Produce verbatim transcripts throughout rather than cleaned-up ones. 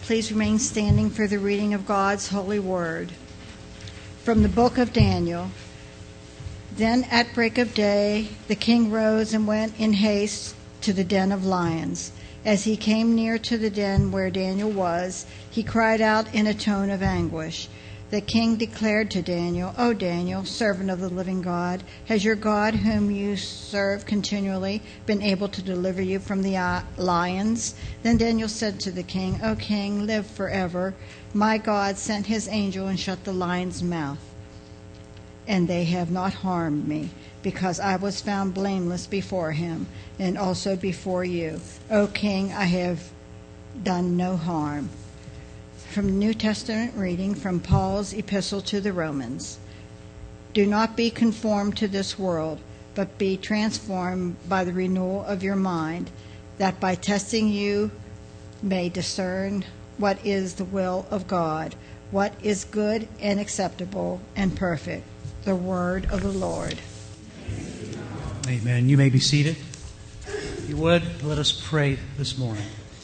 please remain standing for the reading of God's holy word. From the book of Daniel. Then at break of day the king rose and went in haste to the den of lions. As he came near to the den where Daniel was, he cried out in a tone of anguish. The king declared to Daniel, "O Daniel, servant of the living God, has your God, whom you serve continually, been able to deliver you from the lions?" Then Daniel said to the king, "O king, live forever. My God sent his angel and shut the lion's mouth, and they have not harmed me, because I was found blameless before him, and also before you. O king, I have done no harm." From the New Testament reading from Paul's epistle to the Romans. Do not be conformed to this world, but be transformed by the renewal of your mind, that by testing you may discern what is the will of God, what is good and acceptable and perfect. The word of the Lord. Amen. You may be seated. If you would, let us pray this morning.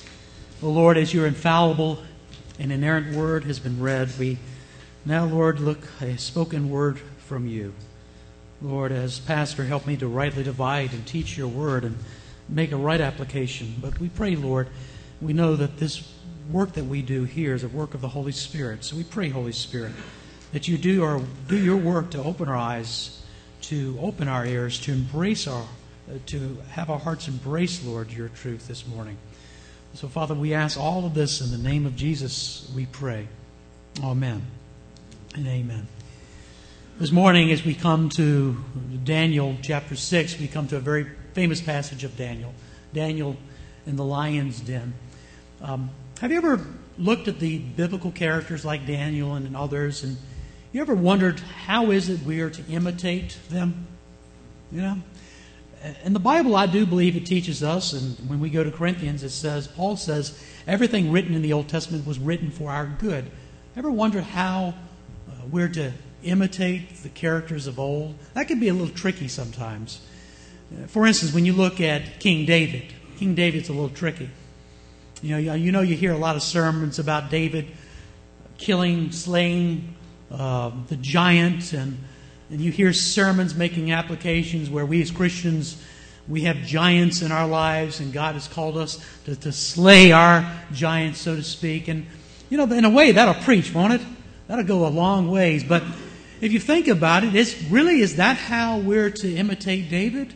O Lord, as your infallible and inerrant word has been read, we now, Lord, look a spoken word from you. Lord, as pastor, help me to rightly divide and teach your word and make a right application. But we pray, Lord, we know that this work that we do here is a work of the Holy Spirit. So we pray, Holy Spirit, that you do our do your work to open our eyes, to open our ears, to embrace our, uh, to have our hearts embrace, Lord, your truth this morning. So, Father, we ask all of this in the name of Jesus, we pray. Amen and amen. This morning, as we come to Daniel chapter six, we come to a very famous passage of Daniel. Daniel in the lion's den. Um, have you ever looked at the biblical characters like Daniel and others, and you ever wondered how is it we are to imitate them? You know? In the Bible, I do believe it teaches us, and when we go to Corinthians, it says, Paul says, everything written in the Old Testament was written for our good. Ever wonder how uh, we're to imitate the characters of old? That can be a little tricky sometimes. Uh, for instance, when you look at King David, King David's a little tricky. You know, you know, you hear a lot of sermons about David killing, slaying uh, the giant, and And you hear sermons making applications where we as Christians, we have giants in our lives, and God has called us to, to slay our giants, so to speak. And, you know, in a way, that'll preach, won't it? That'll go a long ways. But if you think about it, it's really, is that how we're to imitate David?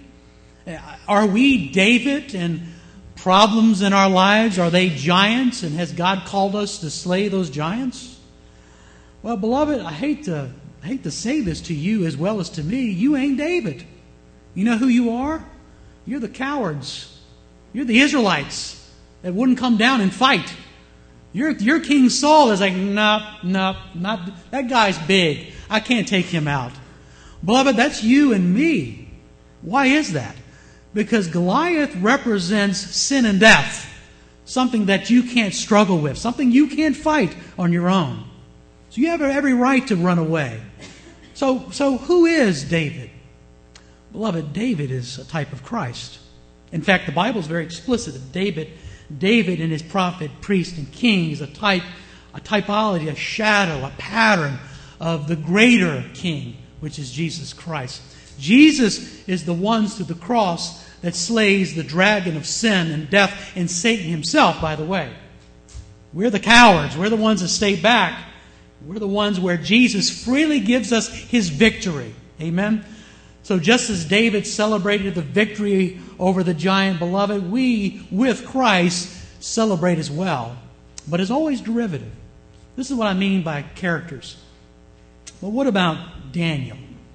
Are we David, and problems in our lives, are they giants, and has God called us to slay those giants? Well, beloved, I hate to... I hate to say this to you as well as to me. You ain't David. You know who you are? You're the cowards. You're the Israelites that wouldn't come down and fight. Your your King Saul is like, no, no, not that guy's big. I can't take him out. Beloved, that's you and me. Why is that? Because Goliath represents sin and death. Something that you can't struggle with. Something you can't fight on your own. So you have every right to run away. So, so who is David? Beloved, David is a type of Christ. In fact, the Bible is very explicit that David, David and his prophet, priest, and king is a type, a typology, a shadow, a pattern of the greater king, which is Jesus Christ. Jesus is the one through the cross that slays the dragon of sin and death and Satan himself, by the way. We're the cowards. We're the ones that stay back. We're the ones where Jesus freely gives us his victory. Amen? So just as David celebrated the victory over the giant, beloved, we, with Christ, celebrate as well. But it's always derivative. This is what I mean by characters. But what about Daniel?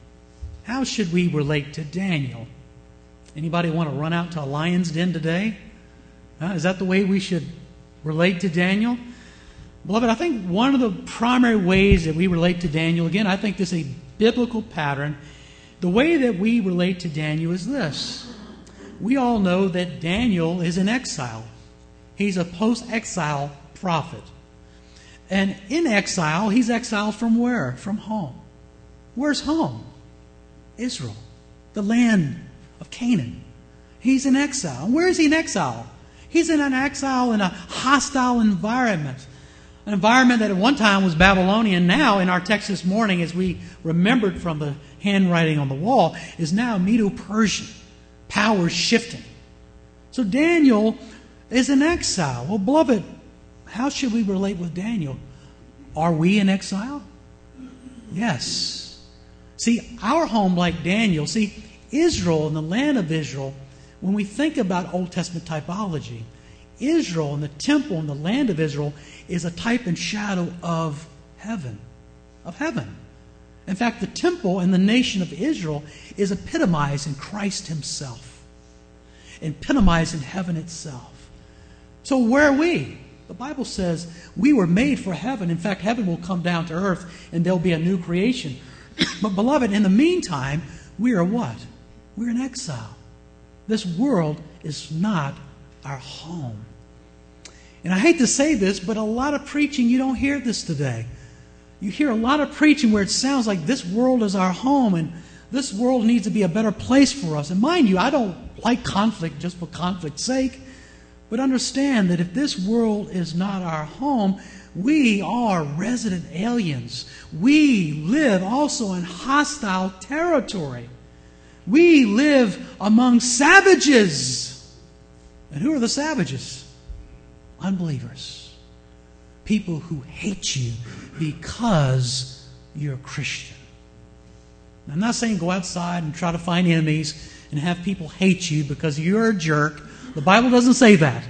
How should we relate to Daniel? Anybody want to run out to a lion's den today? Uh, is that the way we should relate to Daniel? Beloved, I think one of the primary ways that we relate to Daniel, again, I think this is a biblical pattern. The way that we relate to Daniel is this. We all know that Daniel is in exile. He's a post-exile prophet. And in exile, he's exiled from where? From home. Where's home? Israel, the land of Canaan. He's in exile. Where is he in exile? He's in an exile in a hostile environment. An environment that at one time was Babylonian, now in our text this morning, as we remembered from the handwriting on the wall, is now Medo-Persian. Power shifting. So Daniel is in exile. Well, beloved, how should we relate with Daniel? Are we in exile? Yes. See, our home, like Daniel, see, Israel and the land of Israel, when we think about Old Testament typology, Israel and the temple and the land of Israel is a type and shadow of heaven. Of heaven. In fact, the temple and the nation of Israel is epitomized in Christ Himself. Epitomized in heaven itself. So where are we? The Bible says we were made for heaven. In fact, heaven will come down to earth and there'll be a new creation. But beloved, in the meantime, we are what? We're in exile. This world is not our home. And I hate to say this, but a lot of preaching, you don't hear this today. You hear a lot of preaching where it sounds like this world is our home and this world needs to be a better place for us. And mind you, I don't like conflict just for conflict's sake. But understand that if this world is not our home, we are resident aliens. We live also in hostile territory. We live among savages. And who are the savages? Unbelievers. People who hate you because you're a Christian. I'm not saying go outside and try to find enemies and have people hate you because you're a jerk. The Bible doesn't say that.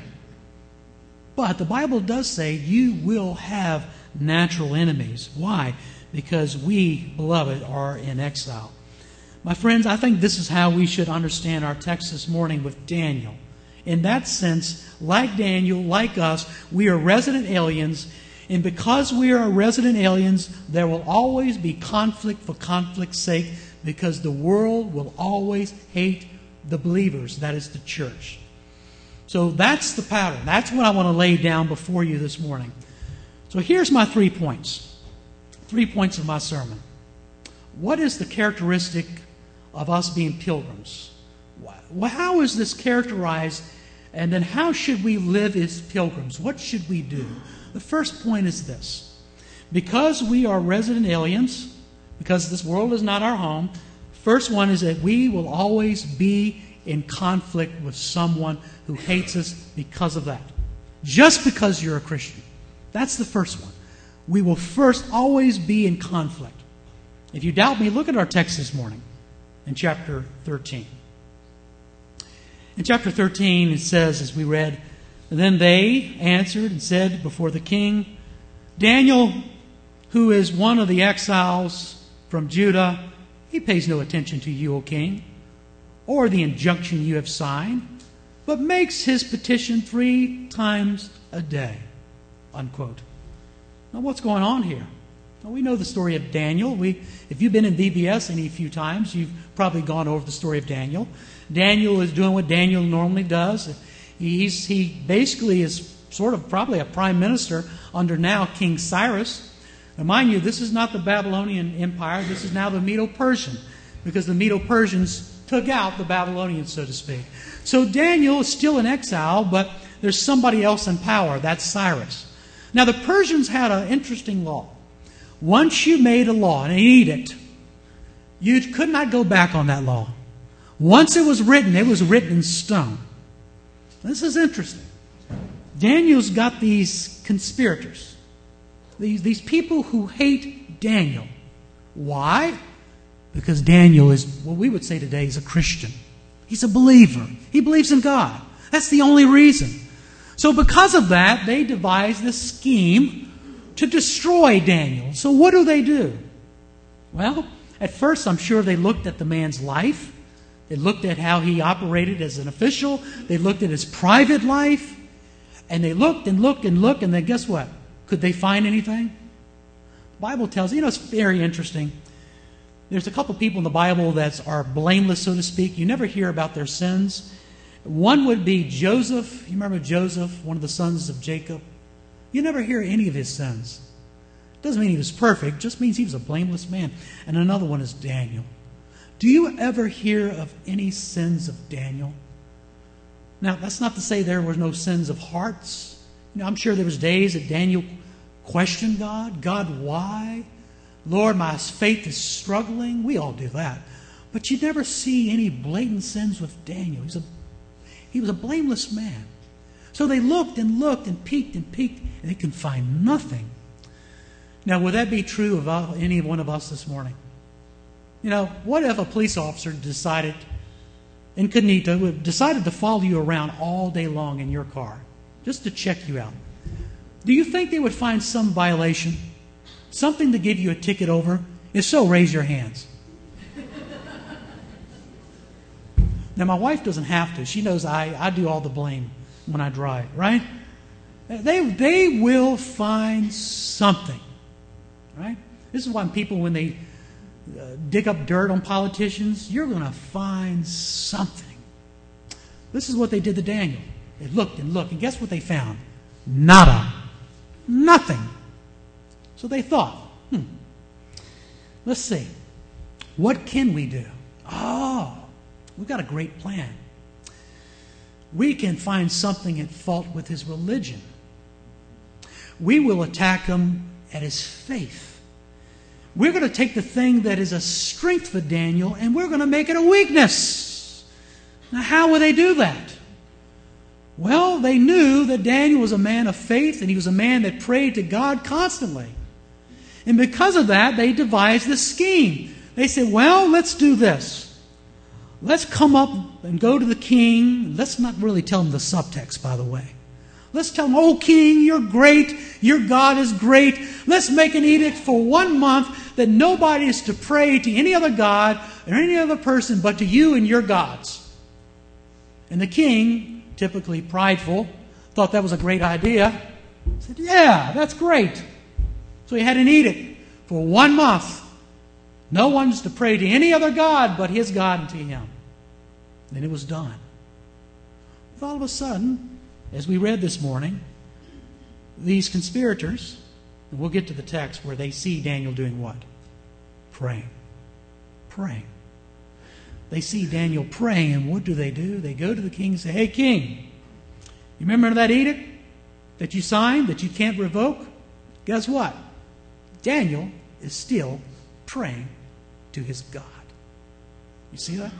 But the Bible does say you will have natural enemies. Why? Because we, beloved, are in exile. My friends, I think this is how we should understand our text this morning with Daniel. In that sense, like Daniel, like us, we are resident aliens. And because we are resident aliens, there will always be conflict for conflict's sake because the world will always hate the believers, that is the church. So that's the pattern. That's what I want to lay down before you this morning. So here's my three points. Three points of my sermon. What is the characteristic of us being pilgrims? How is this characterized? And then how should we live as pilgrims? What should we do? The first point is this. Because we are resident aliens, because this world is not our home, first one is that we will always be in conflict with someone who hates us because of that. Just because you're a Christian. That's the first one. We will first always be in conflict. If you doubt me, look at our text this morning in chapter thirteen. In chapter thirteen, it says, as we read, then they answered and said before the king, Daniel, who is one of the exiles from Judah, he pays no attention to you, O king, or the injunction you have signed, but makes his petition three times a day. Unquote. Now what's going on here? Well, we know the story of Daniel. We, if you've been in V B S any few times, you've probably gone over the story of Daniel. Daniel is doing what Daniel normally does. He's, he basically is sort of probably a prime minister under now King Cyrus. Now mind you, this is not the Babylonian Empire. This is now the Medo-Persian, because the Medo-Persians took out the Babylonians, so to speak. So Daniel is still in exile, but there's somebody else in power. That's Cyrus. Now the Persians had an interesting law. Once you made a law, an edict, you could not go back on that law. Once it was written, it was written in stone. This is interesting. Daniel's got these conspirators, these, these people who hate Daniel. Why? Because Daniel is, what we would say today, is a Christian. He's a believer. He believes in God. That's the only reason. So because of that, they devised this scheme to destroy Daniel. So what do they do? Well, at first I'm sure they looked at the man's life. They looked at how he operated as an official. They looked at his private life. And they looked and looked and looked, and then guess what? Could they find anything? The Bible tells, you know, it's very interesting. There's a couple people in the Bible that are blameless, so to speak. You never hear about their sins. One would be Joseph. You remember Joseph, one of the sons of Jacob? You never hear any of his sins. Doesn't mean he was perfect, just means he was a blameless man. And another one is Daniel. Do you ever hear of any sins of Daniel? Now, that's not to say there were no sins of hearts. You know, I'm sure there was days that Daniel question God. God, why? Lord, my faith is struggling. We all do that. But you never see any blatant sins with Daniel. He was a, he was a blameless man. So they looked and looked and peeked and peeked, and they could find nothing. Now, would that be true of any one of us this morning? You know, what if a police officer decided, incognito, decided to follow you around all day long in your car, just to check you out? Do you think they would find some violation? Something to give you a ticket over? If so, raise your hands. Now, my wife doesn't have to. She knows I, I do all the blame when I drive, right? They, they will find something, right? This is why people, when they uh, dig up dirt on politicians, you're going to find something. This is what they did to Daniel. They looked and looked, and guess what they found? Nada. Nothing. So they thought, hmm, let's see. What can we do? Oh, we've got a great plan. We can find something at fault with his religion. We will attack him at his faith. We're going to take the thing that is a strength for Daniel and we're going to make it a weakness. Now, how will they do that? Well, they knew that Daniel was a man of faith and he was a man that prayed to God constantly. And because of that, they devised this scheme. They said, well, let's do this. Let's come up and go to the king. Let's not really tell him the subtext, by the way. Let's tell him, oh, king, you're great. Your God is great. Let's make an edict for one month that nobody is to pray to any other god or any other person but to you and your gods. And the king, typically prideful, thought that was a great idea. Said, yeah, that's great. So he had an edict for one month. No one's to pray to any other god but his God and to him. Then it was done. But all of a sudden, as we read this morning, these conspirators, and we'll get to the text where they see Daniel doing what? Praying. Praying. They see Daniel praying, and what do they do? They go to the king and say, hey, king, you remember that edict that you signed that you can't revoke? Guess what? Daniel is still praying to his God. You see that?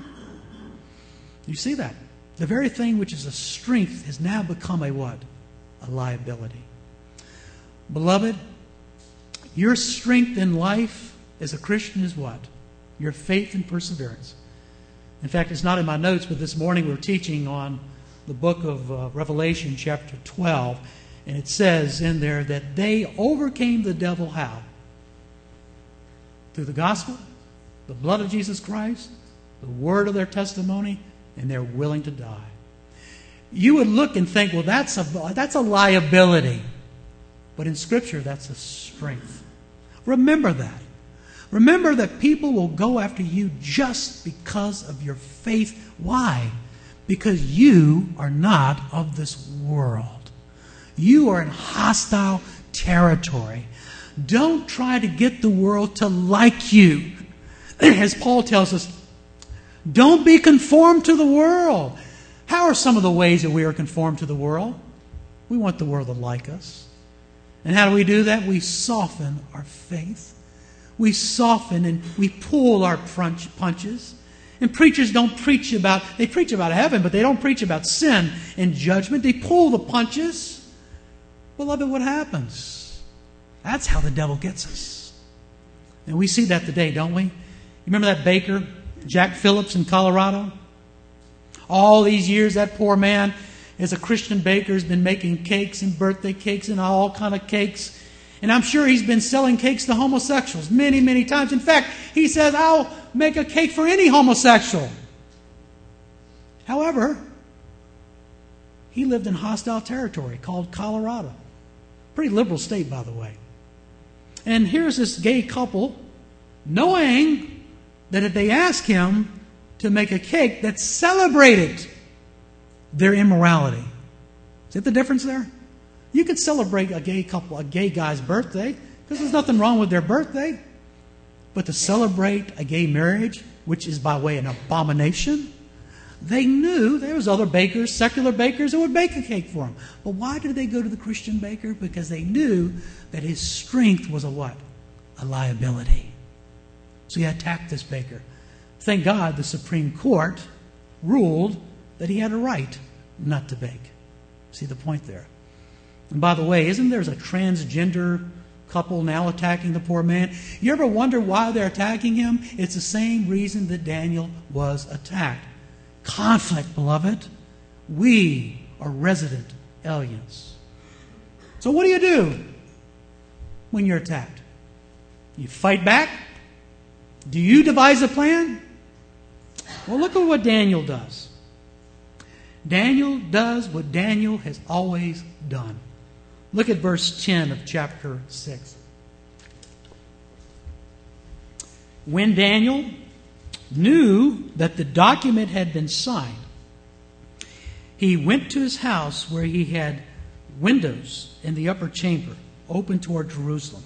You see that? The very thing which is a strength has now become a what? A liability. Beloved, your strength in life as a Christian is what? Your faith and perseverance. In fact, it's not in my notes, but this morning we're teaching on the book of uh, Revelation, chapter twelve, and it says in there that they overcame the devil how? Through the gospel, the blood of Jesus Christ, the word of their testimony, and they're willing to die. You would look and think, well, that's a, that's a liability. But in Scripture, that's a strength. Remember that. Remember that people will go after you just because of your faith. Why? Because you are not of this world. You are in hostile territory. Don't try to get the world to like you. As Paul tells us, don't be conformed to the world. How are some of the ways that we are conformed to the world? We want the world to like us. And how do we do that? We soften our faith. We soften and we pull our punches. And preachers don't preach about, they preach about heaven, but they don't preach about sin and judgment. They pull the punches. Beloved, what happens? That's how the devil gets us. And we see that today, don't we? You remember that baker, Jack Phillips in Colorado? All these years, that poor man, as a Christian baker, has been making cakes and birthday cakes and all kind of cakes. And I'm sure he's been selling cakes to homosexuals many, many times. In fact, he says, I'll make a cake for any homosexual. However, he lived in hostile territory called Colorado. Pretty liberal state, by the way. And here's this gay couple, knowing that if they ask him to make a cake that celebrated their immorality. See the difference there? You could celebrate a gay couple, a gay guy's birthday, because there's nothing wrong with their birthday. But to celebrate a gay marriage, which is by way of an abomination, They knew there was other bakers, secular bakers, who would bake a cake for them. But why did they go to the Christian baker? Because they knew that his strength was a what? A liability. So he attacked this baker. Thank God the Supreme Court ruled that he had a right not to bake. See the point there? And by the way, isn't there a transgender couple now attacking the poor man? You ever wonder why they're attacking him? It's the same reason that Daniel was attacked. Conflict, beloved. We are resident aliens. So what do you do when you're attacked? You fight back? Do you devise a plan? Well, look at what Daniel does. Daniel does what Daniel has always done. Look at verse ten of chapter six. When Daniel knew that the document had been signed, he went to his house where he had windows in the upper chamber open toward Jerusalem.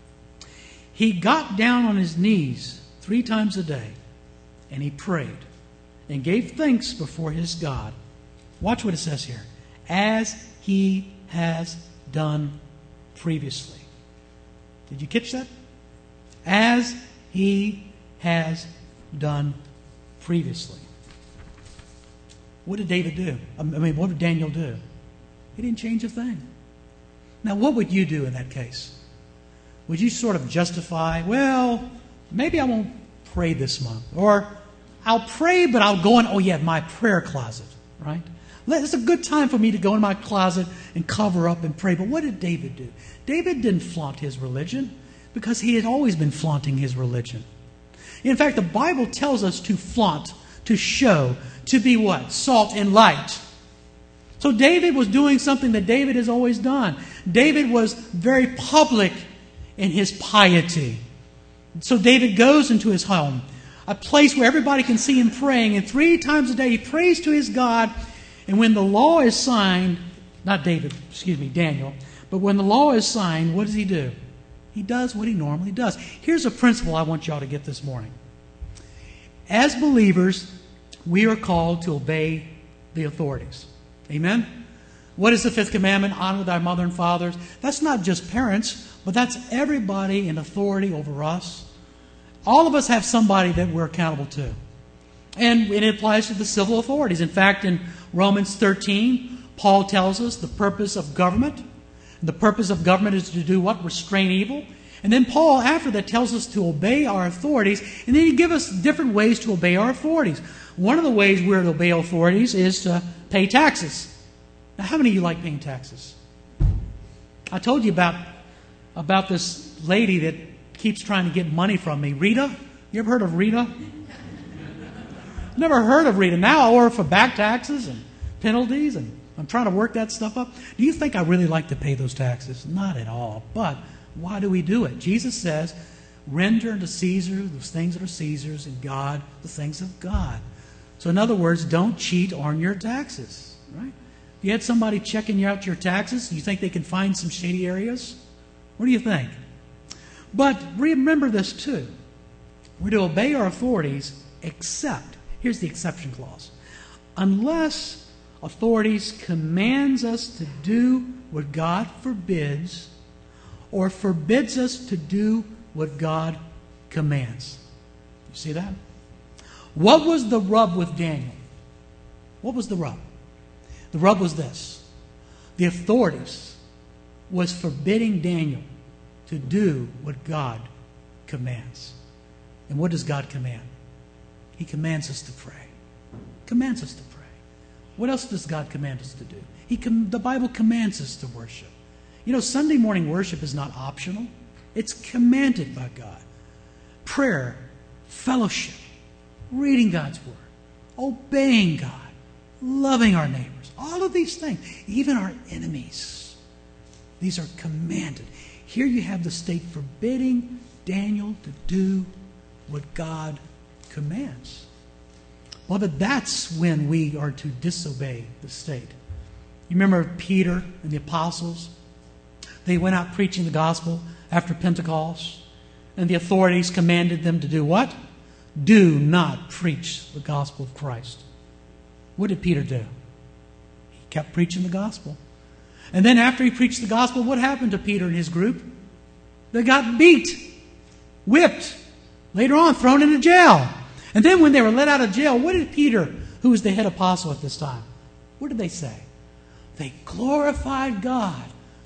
He got down on his knees three times a day, and he prayed and gave thanks before his God. Watch what it says here. As he has done previously. Did you catch that? As he has done previously. What did David do? I mean, what did Daniel do? He didn't change a thing. Now, what would you do in that case? Would you sort of justify, well, maybe I won't pray this month. Or I'll pray, but I'll go in, oh yeah, my prayer closet, right? It's a good time for me to go in my closet and cover up and pray. But what did David do? David didn't flaunt his religion because he had always been flaunting his religion. In fact, the Bible tells us to flaunt, to show, to be what? Salt and light. So David was doing something that David has always done. David was very public in his piety. So David goes into his home, a place where everybody can see him praying, and three times a day he prays to his God. And when the law is signed, not David, excuse me, Daniel, but when the law is signed, what does he do? He does what he normally does. Here's a principle I want y'all to get this morning. As believers, we are called to obey the authorities. Amen? What is the fifth commandment? Honor thy mother and fathers. That's not just parents, but that's everybody in authority over us. All of us have somebody that we're accountable to. And it applies to the civil authorities. In fact, in Romans thirteen, Paul tells us the purpose of government. The purpose of government is to do what? Restrain evil. And then Paul, after that, tells us to obey our authorities. And then he gives us different ways to obey our authorities. One of the ways we're to obey authorities is to pay taxes. Now, how many of you like paying taxes? I told you about, about this lady that keeps trying to get money from me. Rita? You ever heard of Rita? Never heard of Rita. Now I owe her for back taxes and penalties, and I'm trying to work that stuff up. Do you think I really like to pay those taxes? Not at all. But why do we do it? Jesus says, render unto Caesar those things that are Caesar's, and God the things of God. So in other words, don't cheat on your taxes. Right? If you had somebody checking you out your taxes, you think they can find some shady areas? What do you think? But remember this too. We're to obey our authorities except, here's the exception clause, unless authorities commands us to do what God forbids or forbids us to do what God commands. You see that? What was the rub with Daniel? What was the rub? The rub was this. The authorities was forbidding Daniel to do what God commands. And what does God command? He commands us to pray. Commands us to pray. What else does God command us to do? He com- the Bible commands us to worship. You know, Sunday morning worship is not optional. It's commanded by God. Prayer, fellowship, reading God's Word, obeying God, loving our neighbors, all of these things, even our enemies. These are commanded. Here you have the state forbidding Daniel to do what God commands. Well, but that's when we are to disobey the state. You remember Peter and the apostles? They went out preaching the gospel after Pentecost, and the authorities commanded them to do what? Do not preach the gospel of Christ. What did Peter do? He kept preaching the gospel. And then after he preached the gospel, what happened to Peter and his group? They got beat, whipped, later on thrown into jail. And then when they were let out of jail, what did Peter, who was the head apostle at this time, what did they say? They glorified God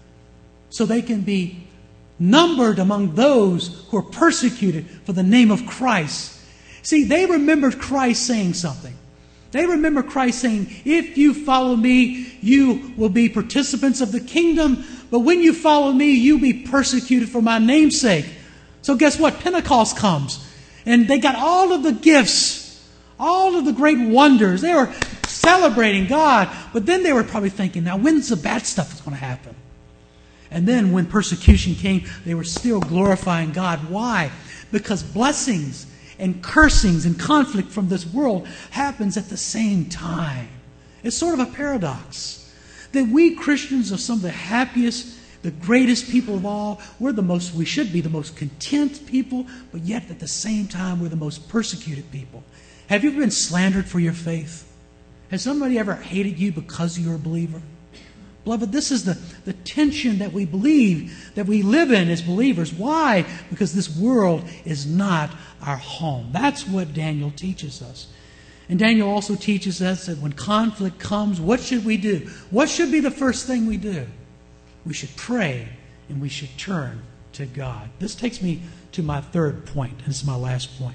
so they can be numbered among those who are persecuted for the name of Christ. See, they remembered Christ saying something. They remember Christ saying, if you follow me, you will be participants of the kingdom. But when you follow me, you'll be persecuted for my name's sake. So guess what? Pentecost comes. And they got all of the gifts, all of the great wonders. They were celebrating God. But then they were probably thinking, now when's the bad stuff going to happen? And then when persecution came, they were still glorifying God. Why? Because blessings and cursings and conflict from this world happens at the same time. It's sort of a paradox that we Christians are some of the happiest, the greatest people of all. We're the most, we should be the most content people, but yet at the same time we're the most persecuted people. Have you ever been slandered for your faith? Has somebody ever hated you because you're a believer? Beloved, this is the, the tension that we believe, that we live in as believers. Why? Because this world is not our home. That's what Daniel teaches us. And Daniel also teaches us that when conflict comes, what should we do? What should be the first thing we do? We should pray and we should turn to God. This takes me to my third point. This is my last point.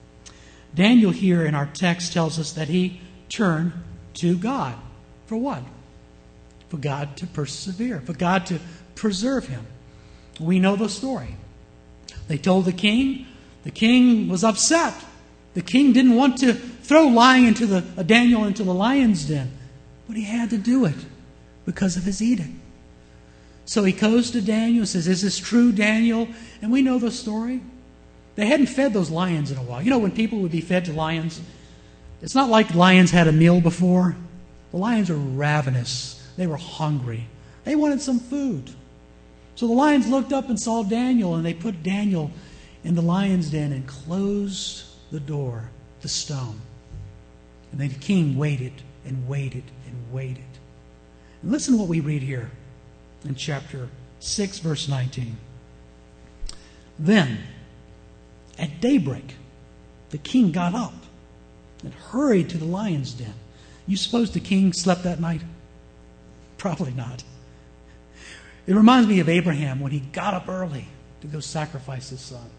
Daniel here in our text tells us that he turned to God. For what? For God to persevere, for God to preserve him. We know the story. They told the king. The king was upset. The king didn't want to throw lion into the uh, Daniel into the lion's den, but he had to do it because of his edict. So he goes to Daniel and says, "Is this true, Daniel?" And we know the story. They hadn't fed those lions in a while. You know, when people would be fed to lions, it's not like lions had a meal before. The lions are ravenous. They were hungry. They wanted some food. So the lions looked up and saw Daniel, and they put Daniel in the lion's den and closed the door, the stone. And then the king waited and waited and waited. And listen to what we read here in chapter six, verse nineteen. Then, at daybreak, the king got up and hurried to the lion's den. You suppose the king slept that night? Probably not. It reminds me of Abraham when he got up early to go sacrifice his son.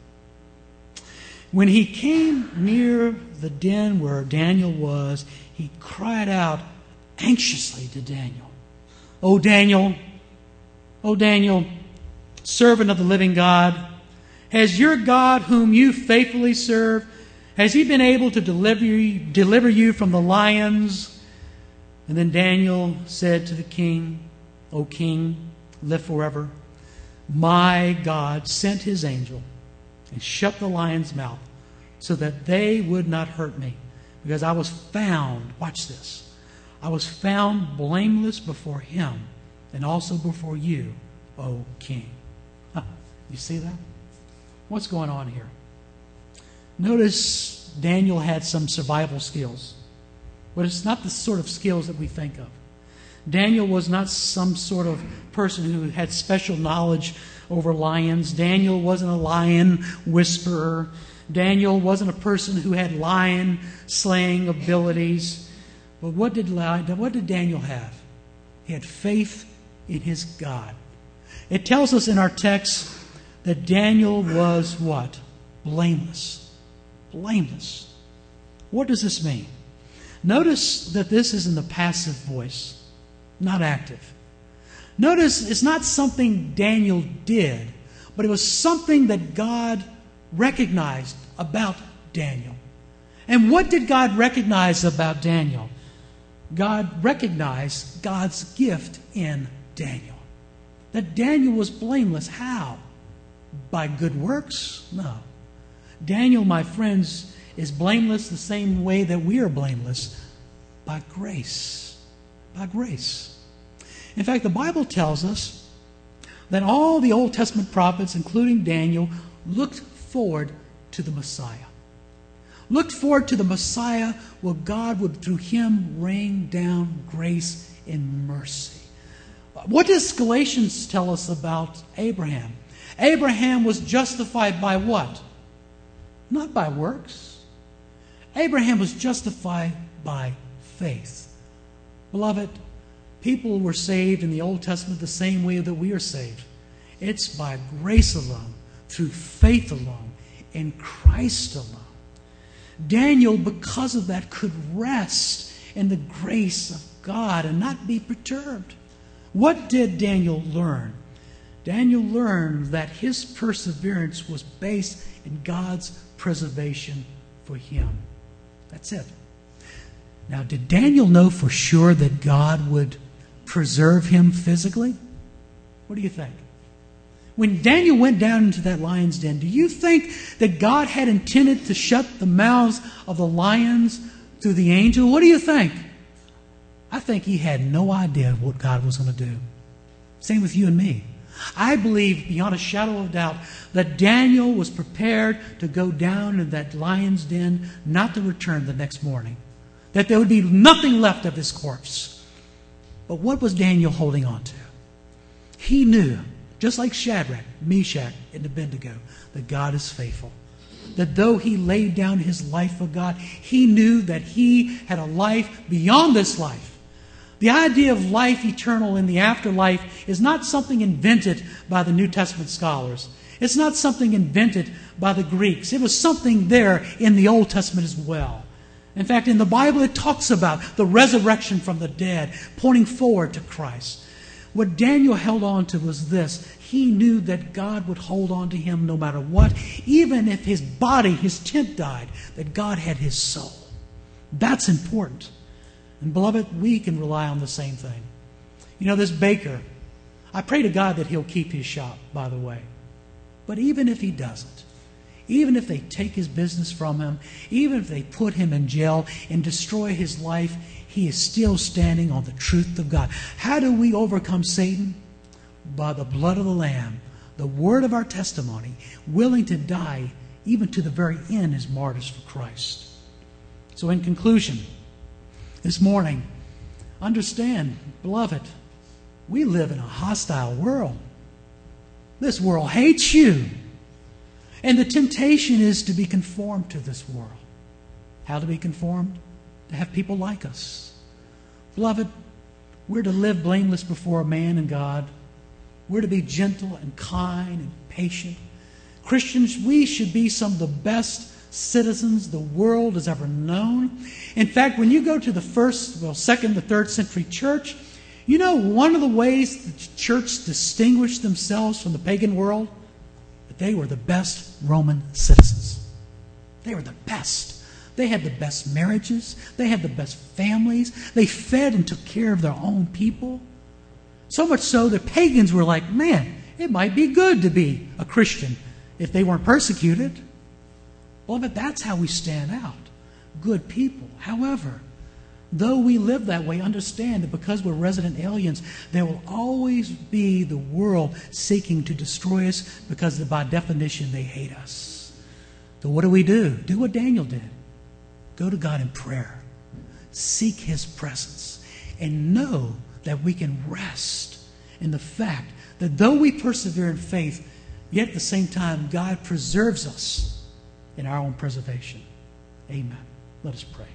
When he came near the den where Daniel was, he cried out anxiously to Daniel. "Oh, Daniel, oh, Daniel, servant of the living God, has your God whom you faithfully serve, has he been able to deliver you, deliver you from the lions?" And then Daniel said to the king, "O king, live forever. My God sent his angel and shut the lion's mouth so that they would not hurt me, because I was found," watch this, "I was found blameless before him and also before you, O king." Huh, you see that? What's going on here? Notice Daniel had some survival skills. But it's not the sort of skills that we think of. Daniel was not some sort of person who had special knowledge over lions. Daniel wasn't a lion whisperer. Daniel wasn't a person who had lion slaying abilities. But what did, what did Daniel have? He had faith in his God. It tells us in our text that Daniel was what? Blameless. Blameless. What does this mean? Notice that this is in the passive voice, not active. Notice it's not something Daniel did, but it was something that God recognized about Daniel. And what did God recognize about Daniel? God recognized God's gift in Daniel. That Daniel was blameless. How? By good works? No. Daniel, my friends, is blameless the same way that we are blameless, by grace. By grace. In fact, the Bible tells us that all the Old Testament prophets, including Daniel, looked forward to the Messiah. looked forward to the Messiah, well, God would, through him, rain down grace and mercy. What does Galatians tell us about Abraham? Abraham was justified by what? Not by works. Abraham was justified by faith. Beloved, people were saved in the Old Testament the same way that we are saved. It's by grace alone, through faith alone, in Christ alone. Daniel, because of that, could rest in the grace of God and not be perturbed. What did Daniel learn? Daniel learned that his perseverance was based in God's preservation for him. That's it. Now, did Daniel know for sure that God would preserve him physically? What do you think? When Daniel went down into that lion's den, do you think that God had intended to shut the mouths of the lions through the angel? What do you think? I think he had no idea what God was going to do. Same with you and me. I believe beyond a shadow of doubt that Daniel was prepared to go down in that lion's den, not to return the next morning. That there would be nothing left of his corpse. But what was Daniel holding on to? He knew, just like Shadrach, Meshach, and Abednego, that God is faithful. That though he laid down his life for God, he knew that he had a life beyond this life. The idea of life eternal in the afterlife is not something invented by the New Testament scholars. It's not something invented by the Greeks. It was something there in the Old Testament as well. In fact, in the Bible, it talks about the resurrection from the dead, pointing forward to Christ. What Daniel held on to was this. He knew that God would hold on to him no matter what, even if his body, his tent died, that God had his soul. That's important. And beloved, we can rely on the same thing. You know, this baker, I pray to God that he'll keep his shop, by the way. But even if he doesn't, even if they take his business from him, even if they put him in jail and destroy his life, he is still standing on the truth of God. How do we overcome Satan? By the blood of the Lamb, the word of our testimony, willing to die even to the very end as martyrs for Christ. So in conclusion, this morning, understand, beloved, we live in a hostile world. This world hates you. And the temptation is to be conformed to this world. How to be conformed? To have people like us. Beloved, we're to live blameless before man and God. We're to be gentle and kind and patient. Christians, we should be some of the best citizens the world has ever known. In fact, when you go to the first, well, second to third century church, you know one of the ways the church distinguished themselves from the pagan world? That they were the best Roman citizens. They were the best. They had the best marriages. They had the best families. They fed and took care of their own people. So much so that pagans were like, man, it might be good to be a Christian if they weren't persecuted. Well, but that's how we stand out. Good people. However, though we live that way, understand that because we're resident aliens, there will always be the world seeking to destroy us because by definition they hate us. So what do we do? Do what Daniel did. Go to God in prayer. Seek His presence. And know that we can rest in the fact that though we persevere in faith, yet at the same time God preserves us in our own preservation. Amen. Let us pray.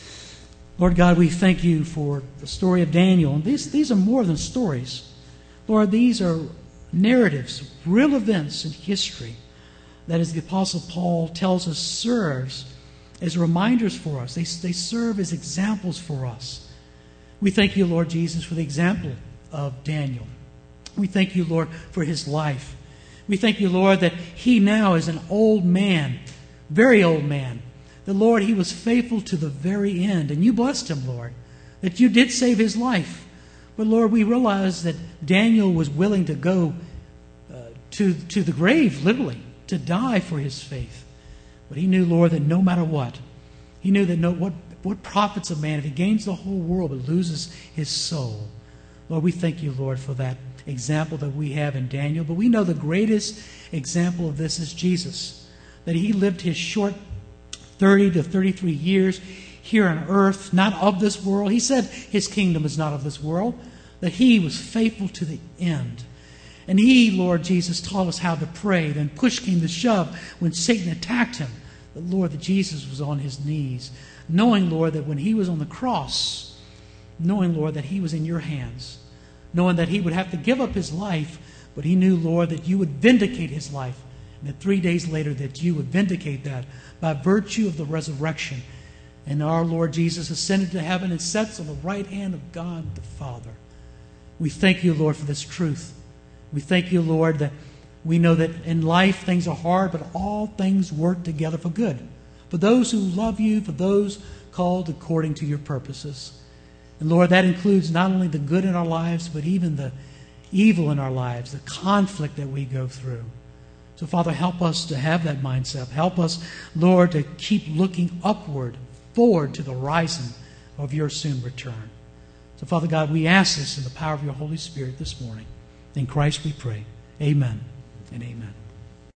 Lord God, we thank you for the story of Daniel. And these, these are more than stories. Lord, these are narratives, real events in history that, as the Apostle Paul tells us, serves as reminders for us. They, they serve as examples for us. We thank you, Lord Jesus, for the example of Daniel. We thank you, Lord, for his life. We thank you, Lord, that he now is an old man, very old man. The Lord, he was faithful to the very end. And you blessed him, Lord, that you did save his life. But, Lord, we realize that Daniel was willing to go uh, to, to the grave, literally, to die for his faith. But he knew, Lord, that no matter what, he knew that no what, what profits a man if he gains the whole world but loses his soul. Lord, we thank you, Lord, for that example that we have in Daniel. But we know the greatest example of this is Jesus, that he lived his short thirty to thirty-three years here on earth, not of this world. He said his kingdom is not of this world, that he was faithful to the end. And he, Lord Jesus, taught us how to pray. Then push came to shove when Satan attacked him. But Lord, that Jesus was on his knees, knowing, Lord, that when he was on the cross, knowing, Lord, that he was in your hands, knowing that he would have to give up his life, but he knew, Lord, that you would vindicate his life, and that three days later that you would vindicate that by virtue of the resurrection. And our Lord Jesus ascended to heaven and sits on the right hand of God the Father. We thank you, Lord, for this truth. We thank you, Lord, that we know that in life things are hard, but all things work together for good. For those who love you, for those called according to your purposes. And Lord, that includes not only the good in our lives, but even the evil in our lives, the conflict that we go through. So, Father, help us to have that mindset. Help us, Lord, to keep looking upward, forward to the horizon of your soon return. So, Father God, we ask this in the power of your Holy Spirit this morning. In Christ we pray. Amen and amen.